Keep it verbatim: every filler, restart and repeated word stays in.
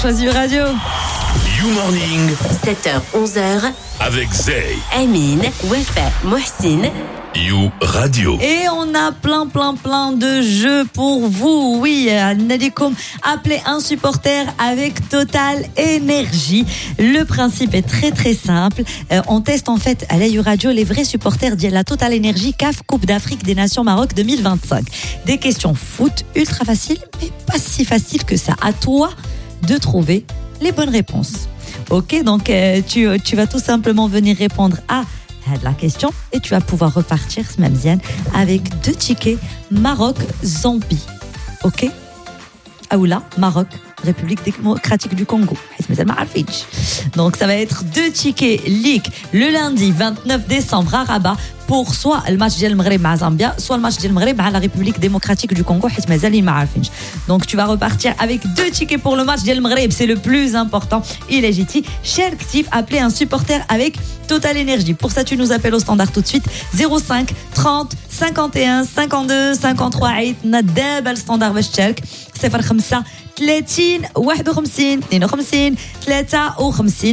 Choisis Radio. You Morning sept heures onze heures avec Zey. Amine, Wafa, Mohsin. You Radio. Et on a plein, plein, plein de jeux pour vous. Oui, Nadikom, appelez un supporter avec Total Énergie. Le principe est très, très simple. Euh, on teste en fait à la You Radio les vrais supporters de la Total Énergie C A F Coupe d'Afrique des Nations Maroc deux mille vingt-cinq. Des questions foot ultra faciles, mais pas si faciles que ça. À toi de trouver les bonnes réponses. Ok, donc euh, tu, tu vas tout simplement venir répondre à la question et tu vas pouvoir repartir Smamziane avec deux tickets Maroc-Zambie. Ok, Aoula, Maroc, République démocratique du Congo. Donc ça va être deux tickets leak le lundi vingt-neuf décembre à Rabat pour soit le match ديال المغرب مع Zambia, soit le match ديال المغرب مع la République démocratique du Congo. Donc tu vas repartir avec deux tickets pour le match ديال المغرب, c'est le plus important. Il est G T. Cher actif, appelez un supporter avec Total Énergie. Pour ça tu nous appelles au standard tout de suite zéro cinq trente cinquante et un cinquante-deux cinquante-trois. عيطنا دابا الستاندار باش تشارك صفر خمسة ثلاثين واحد وخمسين اثنين وخمسين ثلاثة وخمسين.